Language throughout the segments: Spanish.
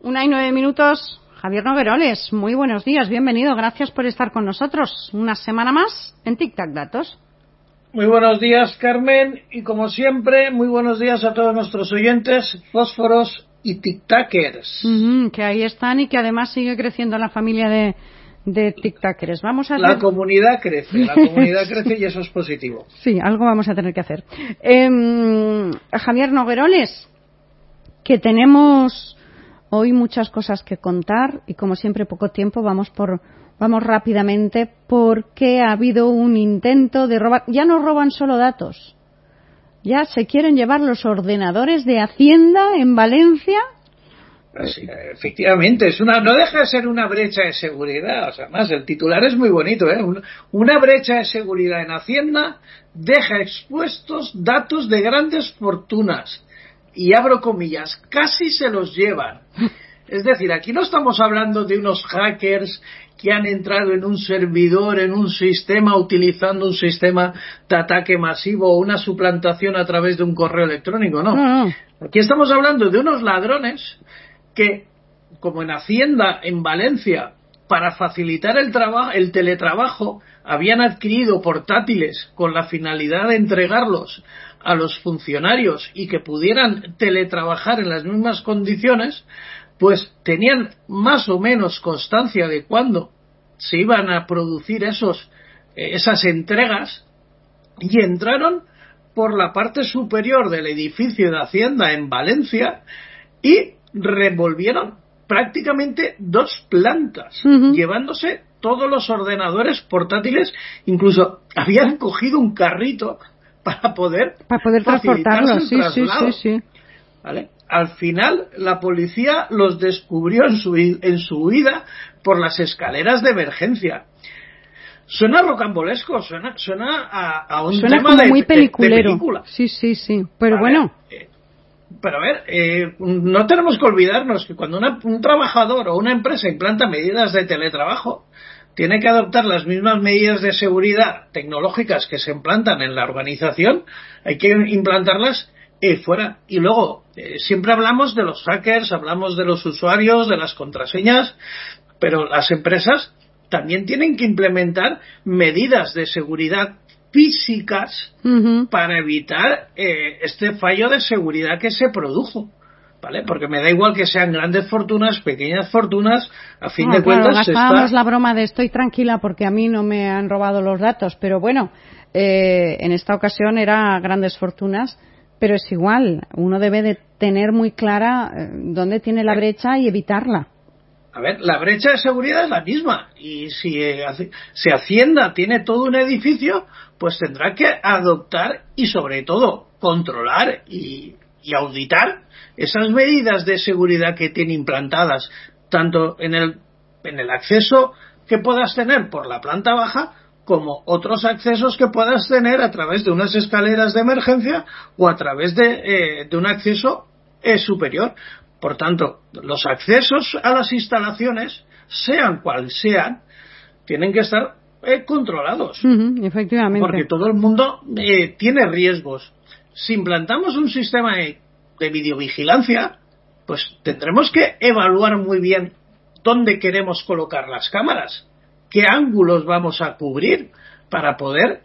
1:09. Javier Nogueroles, muy buenos días, bienvenido, gracias por estar con nosotros. Una semana más en Tic Tac Datos. Muy buenos días, Carmen, y como siempre, muy buenos días a todos nuestros oyentes, fósforos y tic-tackers. Que ahí están y que además sigue creciendo la familia de tic-tackers. La comunidad crece y eso es positivo. Sí, algo vamos a tener que hacer. Javier Nogueroles, que tenemos hoy muchas cosas que contar y como siempre poco tiempo, vamos rápidamente porque ha habido un intento de robar. Ya no roban solo datos, ya se quieren llevar los ordenadores de Hacienda en Valencia. Sí, efectivamente, no deja de ser una brecha de seguridad. O sea, más el titular es muy bonito, ¿eh? Una brecha de seguridad en Hacienda deja expuestos datos de grandes fortunas. Y abro comillas, casi se los llevan. Es decir, aquí no estamos hablando de unos hackers que han entrado en un servidor, en un sistema, utilizando un sistema de ataque masivo o una suplantación a través de un correo electrónico, no. Aquí estamos hablando de unos ladrones que, como en Hacienda, en Valencia, para facilitar el teletrabajo, habían adquirido portátiles con la finalidad de entregarlos a los funcionarios y que pudieran teletrabajar en las mismas condiciones, pues tenían más o menos constancia de cuándo se iban a producir esas entregas y entraron por la parte superior del edificio de Hacienda en Valencia y revolvieron prácticamente 2 plantas, llevándose todos los ordenadores portátiles, incluso habían cogido un carrito para poder transportarlos. Sí. ¿Vale? Al final la policía los descubrió en su huida por las escaleras de emergencia. Suena rocambolesco, suena a un tema como de, muy peliculero. de película. Sí, pero ¿vale? Bueno. Pero a ver, no tenemos que olvidarnos que cuando un trabajador o una empresa implanta medidas de teletrabajo, tiene que adoptar las mismas medidas de seguridad tecnológicas que se implantan en la organización, hay que implantarlas fuera. Y luego, siempre hablamos de los hackers, hablamos de los usuarios, de las contraseñas, pero las empresas también tienen que implementar medidas de seguridad físicas para evitar este fallo de seguridad que se produjo, ¿vale? Porque me da igual que sean grandes fortunas, pequeñas fortunas, a fin de cuentas gastábamos la broma de estoy tranquila porque a mí no me han robado los datos, pero bueno, en esta ocasión era grandes fortunas, pero es igual, uno debe de tener muy clara dónde tiene la brecha y evitarla. A ver, la brecha de seguridad es la misma y si Hacienda tiene todo un edificio, pues tendrá que adoptar y sobre todo controlar y auditar esas medidas de seguridad que tiene implantadas, tanto en el acceso que puedas tener por la planta baja como otros accesos que puedas tener a través de unas escaleras de emergencia o a través de un acceso superior. Por tanto, los accesos a las instalaciones, sean cual sean, tienen que estar controlados. Efectivamente. Porque todo el mundo tiene riesgos. Si implantamos un sistema de videovigilancia, pues tendremos que evaluar muy bien dónde queremos colocar las cámaras, qué ángulos vamos a cubrir para poder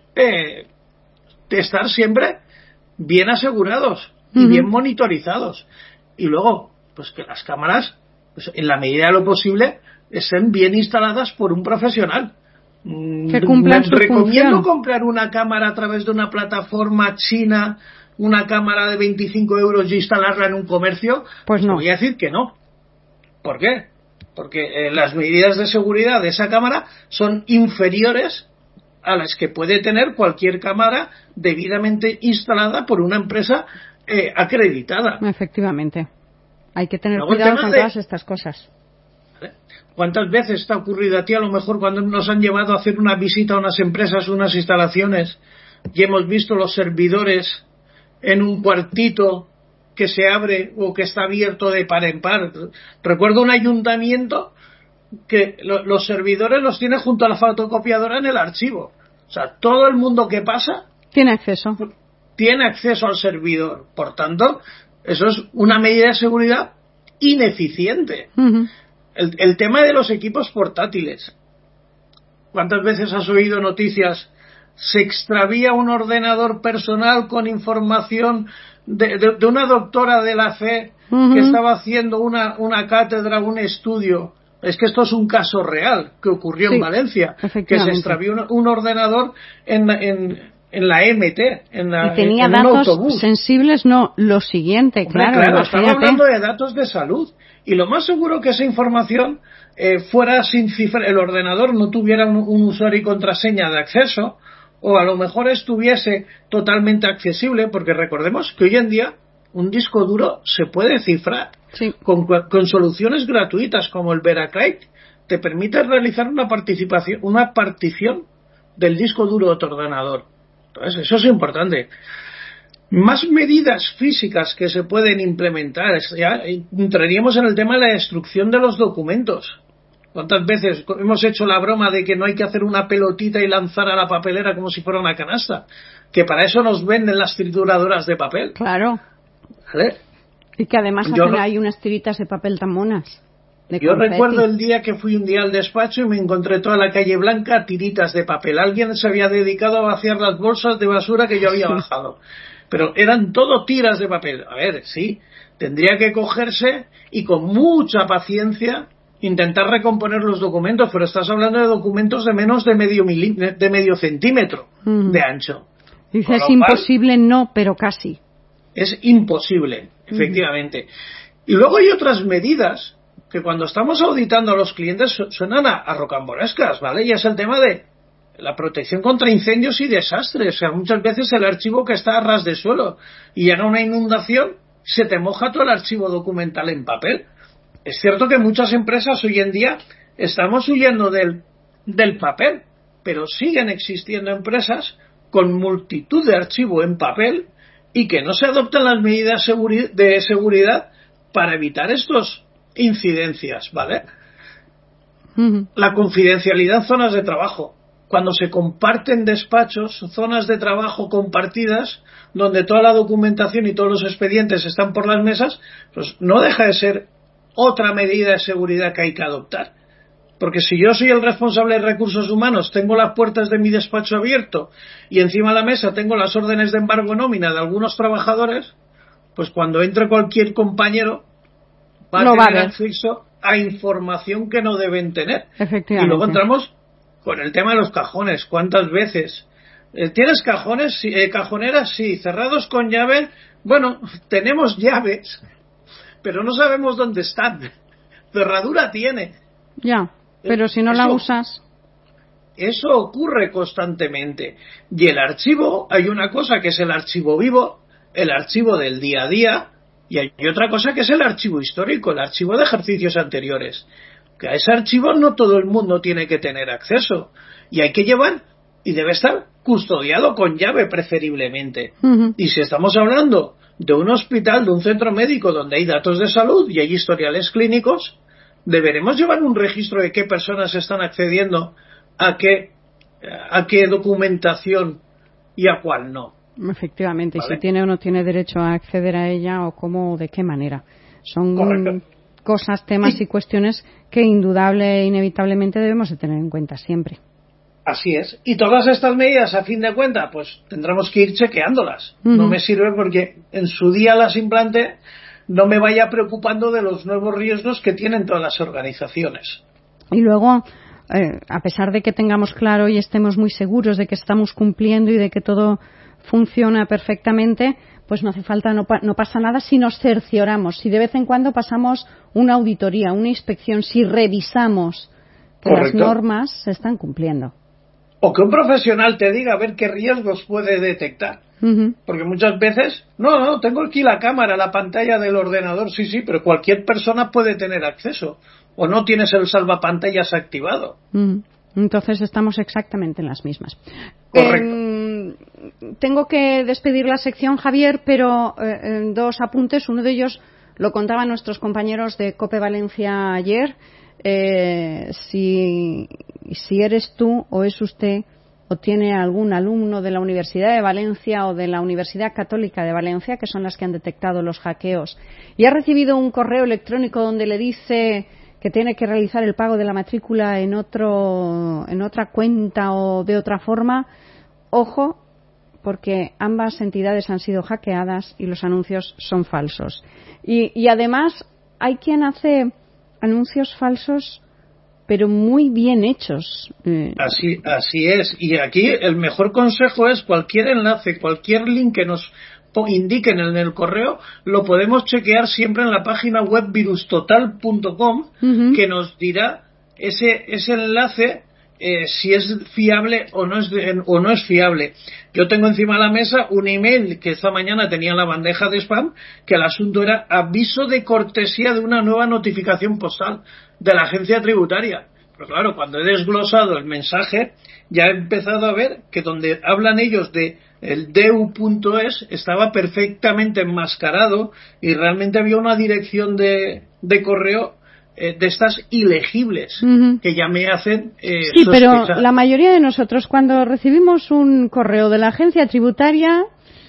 estar siempre bien asegurados y bien monitorizados. Y luego, pues que las cámaras, pues en la medida de lo posible, estén bien instaladas por un profesional. Que cumplan su Recomiendo función. comprar una cámara a través de una plataforma china, una cámara de 25 euros y instalarla en un comercio. Pues no. Voy a decir que no. ¿Por qué? Porque las medidas de seguridad de esa cámara son inferiores a las que puede tener cualquier cámara debidamente instalada por una empresa acreditada. Efectivamente. Hay que tener cuidado con todas estas cosas. ¿Cuántas veces te ha ocurrido a ti, a lo mejor, cuando nos han llevado a hacer una visita a unas empresas, unas instalaciones, y hemos visto los servidores en un cuartito que se abre o que está abierto de par en par? Recuerdo un ayuntamiento que los servidores los tiene junto a la fotocopiadora en el archivo. O sea, todo el mundo que pasa tiene acceso al servidor. Por tanto, eso es una medida de seguridad ineficiente. El tema de los equipos portátiles. ¿Cuántas veces has oído noticias? Se extravía un ordenador personal con información de una doctora de la fe que estaba haciendo una cátedra, un estudio. Es que esto es un caso real que ocurrió en Valencia, que se extravió un ordenador en la MT, y tenía datos sensibles, no lo siguiente. Hombre, claro, estamos hablando de datos de salud, y lo más seguro que esa información fuera sin cifra, el ordenador no tuviera un usuario y contraseña de acceso, o a lo mejor estuviese totalmente accesible, porque recordemos que hoy en día un disco duro se puede cifrar. Sí. Con soluciones gratuitas como el Veracrypt te permite realizar una partición del disco duro de tu ordenador. Entonces, eso es importante. Más medidas físicas que se pueden implementar. Ya entraríamos en el tema de la destrucción de los documentos. ¿Cuántas veces hemos hecho la broma de que no hay que hacer una pelotita y lanzar a la papelera como si fuera una canasta? Que para eso nos venden las trituradoras de papel. Claro. ¿Vale? Y que además hay unas tiritas de papel tan monas. Yo recuerdo el día que fui un día al despacho y me encontré toda la calle blanca tiritas de papel. Alguien se había dedicado a vaciar las bolsas de basura que yo había bajado. Pero eran todo tiras de papel. A ver, sí, tendría que cogerse y con mucha paciencia intentar recomponer los documentos, pero estás hablando de documentos de menos de medio centímetro de ancho. Dice, es imposible, no, pero casi. Es imposible, efectivamente. Y luego hay otras medidas que cuando estamos auditando a los clientes suenan a rocambolescas, ¿vale? Y es el tema de la protección contra incendios y desastres. O sea, muchas veces el archivo que está a ras de suelo y llega una inundación, se te moja todo el archivo documental en papel. Es cierto que muchas empresas hoy en día estamos huyendo del papel, pero siguen existiendo empresas con multitud de archivo en papel y que no se adoptan las medidas de seguridad para evitar estos incidencias, ¿vale? La confidencialidad en zonas de trabajo. Cuando se comparten despachos, zonas de trabajo compartidas, donde toda la documentación y todos los expedientes están por las mesas, pues no deja de ser otra medida de seguridad que hay que adoptar. Porque si yo soy el responsable de recursos humanos, tengo las puertas de mi despacho abierto y encima de la mesa tengo las órdenes de embargo nómina de algunos trabajadores, pues cuando entre cualquier compañero va a tener acceso a información que no deben tener. Efectivamente. Y luego entramos con el tema de los cajones. ¿Cuántas veces? ¿Tienes cajones? ¿Cajoneras? Sí. ¿Cerrados con llave? Bueno, tenemos llaves, pero no sabemos dónde están. Cerradura tiene. Ya, pero si no la usas. Eso ocurre constantemente. Y el archivo, hay una cosa que es el archivo vivo, el archivo del día a día, y hay otra cosa que es el archivo histórico, el archivo de ejercicios anteriores. Que a ese archivo no todo el mundo tiene que tener acceso. Y hay que llevar, y debe estar custodiado con llave preferiblemente. Y si estamos hablando de un hospital, de un centro médico donde hay datos de salud y hay historiales clínicos, deberemos llevar un registro de qué personas están accediendo a qué documentación y a cuál no. Efectivamente, ¿Vale? Y si tiene o no tiene derecho a acceder a ella o cómo o de qué manera. Son cosas, temas y cuestiones que indudable e inevitablemente debemos de tener en cuenta siempre. Así es. Y todas estas medidas, a fin de cuentas, pues tendremos que ir chequeándolas. No me sirve porque en su día las implante, no me vaya preocupando de los nuevos riesgos que tienen todas las organizaciones. Y luego, a pesar de que tengamos claro y estemos muy seguros de que estamos cumpliendo y de que todo funciona perfectamente, pues no hace falta, no pasa nada si nos cercioramos, si de vez en cuando pasamos una auditoría, una inspección, si revisamos que las normas se están cumpliendo. O que un profesional te diga a ver qué riesgos puede detectar. Porque muchas veces, no, tengo aquí la cámara, la pantalla del ordenador, sí, pero cualquier persona puede tener acceso. O no tienes el salvapantallas activado. Entonces estamos exactamente en las mismas. Correcto. Tengo que despedir la sección, Javier, pero dos apuntes. Uno de ellos lo contaban nuestros compañeros de COPE Valencia ayer. Si eres tú o es usted o tiene algún alumno de la Universidad de Valencia o de la Universidad Católica de Valencia, que son las que han detectado los hackeos, y ha recibido un correo electrónico donde le dice que tiene que realizar el pago de la matrícula en otra cuenta o de otra forma, ojo, porque ambas entidades han sido hackeadas y los anuncios son falsos. Y además hay quien hace anuncios falsos pero muy bien hechos. Así es. Y aquí el mejor consejo es cualquier enlace, cualquier link que nos indiquen en el correo, lo podemos chequear siempre en la página web virustotal.com, que nos dirá ese enlace si es fiable o no es fiable. Yo tengo encima de la mesa un email que esta mañana tenía en la bandeja de spam, que el asunto era aviso de cortesía de una nueva notificación postal de la agencia tributaria. Pero claro, cuando he desglosado el mensaje, ya he empezado a ver que donde hablan ellos de el deu.es estaba perfectamente enmascarado y realmente había una dirección de correo de estas ilegibles, que ya me hacen sí, sospechar. Pero la mayoría de nosotros, cuando recibimos un correo de la agencia tributaria,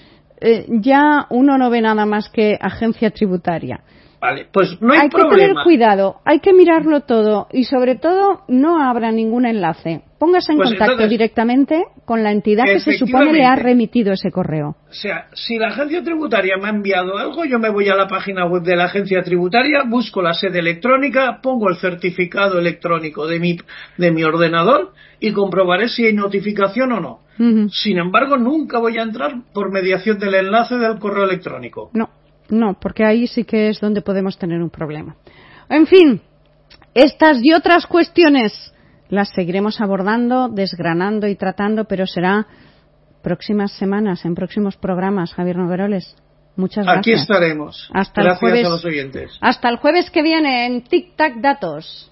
ya uno no ve nada más que agencia tributaria. Vale, pues no hay problema. Hay que tener cuidado, hay que mirarlo todo y sobre todo no abra ningún enlace. Póngase en contacto directamente con la entidad que se supone le ha remitido ese correo. O sea, si la agencia tributaria me ha enviado algo, yo me voy a la página web de la agencia tributaria, busco la sede electrónica, pongo el certificado electrónico de mi ordenador y comprobaré si hay notificación o no. Sin embargo, nunca voy a entrar por mediación del enlace del correo electrónico. No, porque ahí sí que es donde podemos tener un problema. En fin, estas y otras cuestiones las seguiremos abordando, desgranando y tratando, pero será próximas semanas, en próximos programas. Javier Nogueroles, muchas gracias. Aquí estaremos. Gracias a los oyentes. Hasta el jueves que viene en Tic Tac Datos.